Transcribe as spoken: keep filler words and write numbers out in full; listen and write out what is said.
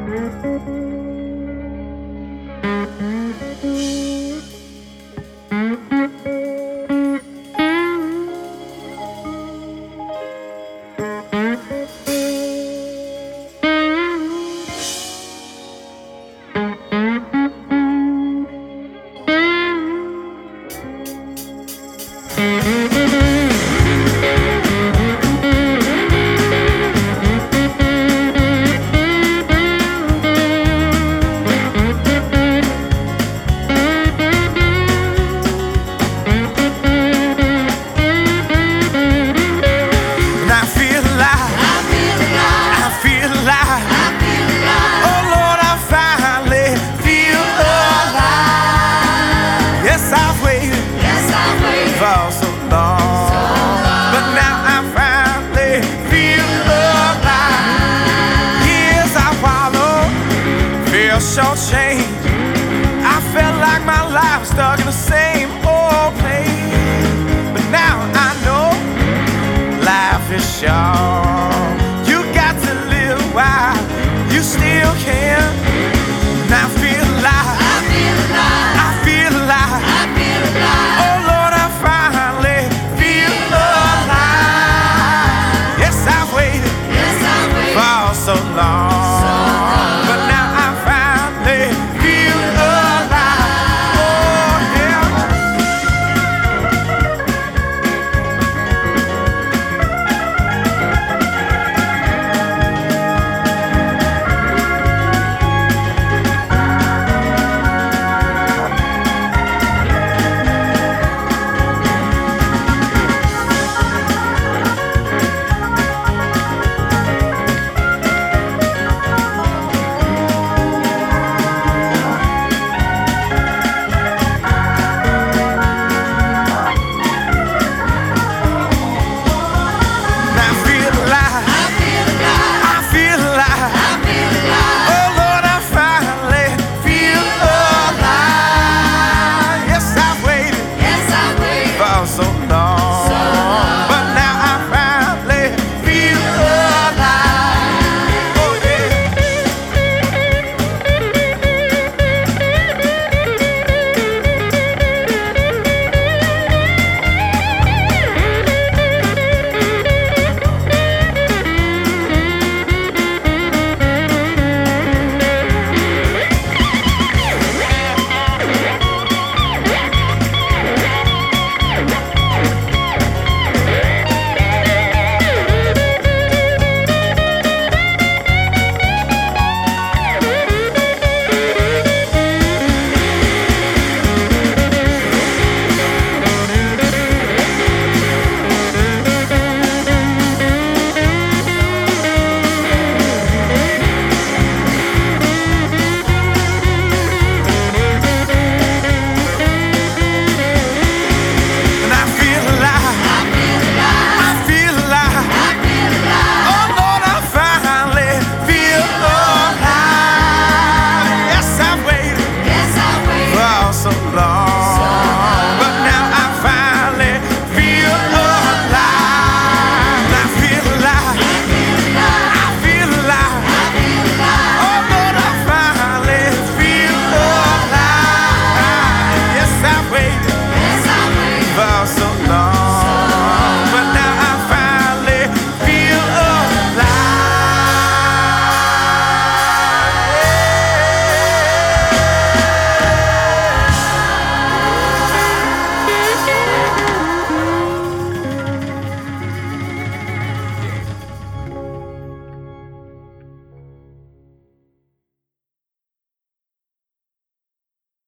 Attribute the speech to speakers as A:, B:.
A: For so long, so long, but now I finally feel alive. Years I wallowed, feel shortchanged. I felt like my life was stuck in the same old place. But now I know life is short. You got to live while you still can. And I feel alive. I feel alive. I feel alive. I feel alive. Oh Lord, I finally feel alive. Yes, I've waited. Yes, I've waited for so long.